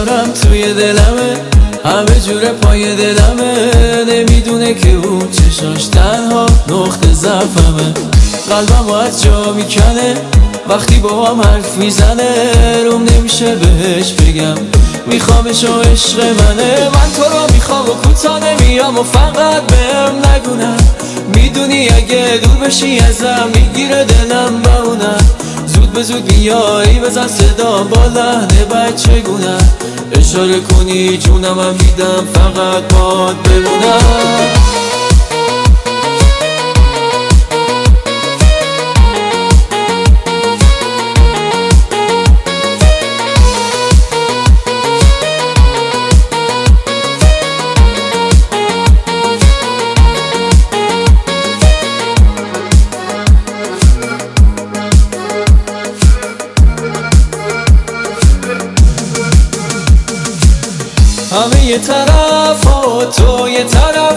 بیچارم توی دلمه، همه جوره پای دلمه. نمیدونه که اون چشاش تنها نقطه ضعفمه. قلبم باید جا میکنه وقتی با هم حرف میزنه. روم نمیشه بهش بگم میخوامش و عشق منه. من تو رو میخوام و کوتا نمیام و فقط بهم نگونم. میدونی اگه دور بشی ازم میگیره دلم بمونم. زود به زود بیایی بزن صدا با لحن بچگونه. اشاره کنی جونم هم میدم فقط باد بمونم. همه یه طرف و تو یه طرف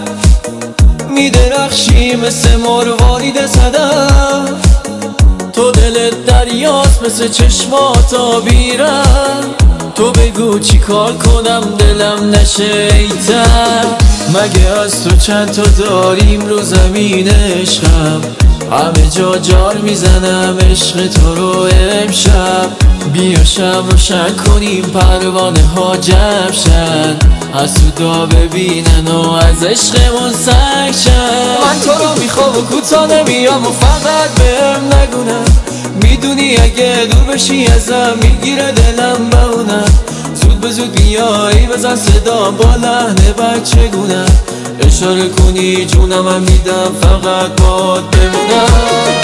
میدرخشی مثل مروارید صدف. تو دلت دریاست مثل چشمات آبیرم. تو بگو چی کار کنم دلم نشه ایتر. مگه از تو چند تا داریم رو زمین عشقم. همه جا جار میزنم عشق تو رو امشب. بیا شب روشن کنیم پروانه ها جمع شن. حسودا ببینن و از عشقمون سنگ شن. من تو رو میخوام و کوتا نمیام و فقط بهم نگونم. میدونی اگه دور بشی ازم میگیره دلم بمونم. زود به زود بیایی بزن صدا با لحن بچگونه. اشاره کنی جونم هم میدم فقط باد بمونم.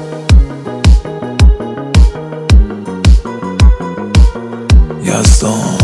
یزدان